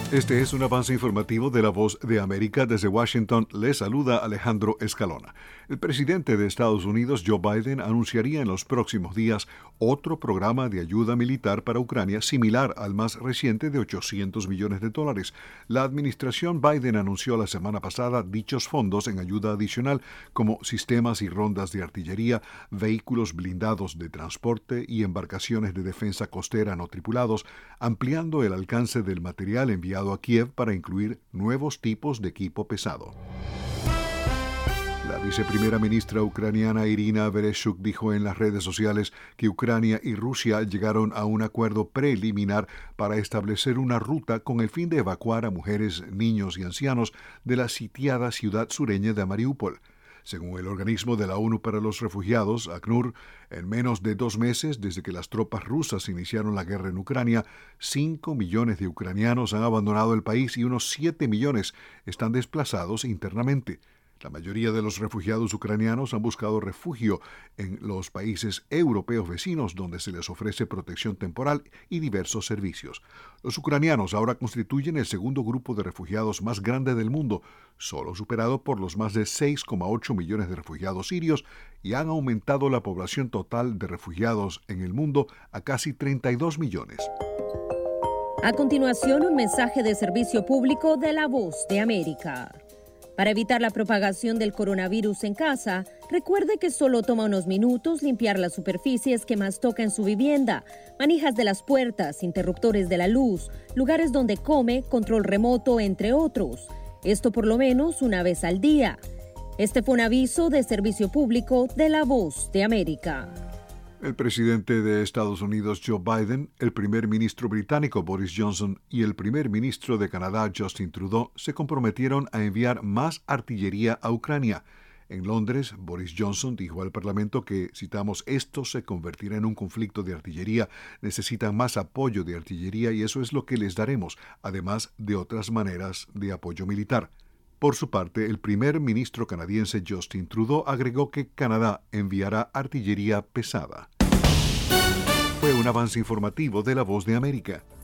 Este es un avance informativo de La Voz de América. Desde Washington les saluda Alejandro Escalona. El presidente de Estados Unidos, Joe Biden, anunciaría en los próximos días otro programa de ayuda militar para Ucrania similar al más reciente de $800 millones. La administración Biden anunció la semana pasada dichos fondos en ayuda adicional como sistemas y rondas de artillería, vehículos blindados de transporte y embarcaciones de defensa costera no tripulados, ampliando el alcance del material enviado a Kiev para incluir nuevos tipos de equipo pesado. La viceprimera ministra ucraniana Irina Vereshchuk dijo en las redes sociales que Ucrania y Rusia llegaron a un acuerdo preliminar para establecer una ruta con el fin de evacuar a mujeres, niños y ancianos de la sitiada ciudad sureña de Mariupol. Según el organismo de la ONU para los Refugiados, ACNUR, en menos de 2 meses desde que las tropas rusas iniciaron la guerra en Ucrania, 5 millones de ucranianos han abandonado el país y unos 7 millones están desplazados internamente. La mayoría de los refugiados ucranianos han buscado refugio en los países europeos vecinos, donde se les ofrece protección temporal y diversos servicios. Los ucranianos ahora constituyen el segundo grupo de refugiados más grande del mundo, solo superado por los más de 6,8 millones de refugiados sirios, y han aumentado la población total de refugiados en el mundo a casi 32 millones. A continuación, un mensaje de servicio público de La Voz de América. Para evitar la propagación del coronavirus en casa, recuerde que solo toma unos minutos limpiar las superficies que más toca en su vivienda, manijas de las puertas, interruptores de la luz, lugares donde come, control remoto, entre otros. Esto por lo menos una vez al día. Este fue un aviso de servicio público de La Voz de América. El presidente de Estados Unidos, Joe Biden, el primer ministro británico, Boris Johnson, y el primer ministro de Canadá, Justin Trudeau, se comprometieron a enviar más artillería a Ucrania. En Londres, Boris Johnson dijo al Parlamento que, citamos, esto se convertirá en un conflicto de artillería, necesitan más apoyo de artillería y eso es lo que les daremos, además de otras maneras de apoyo militar. Por su parte, el primer ministro canadiense Justin Trudeau agregó que Canadá enviará artillería pesada. Fue un avance informativo de La Voz de América.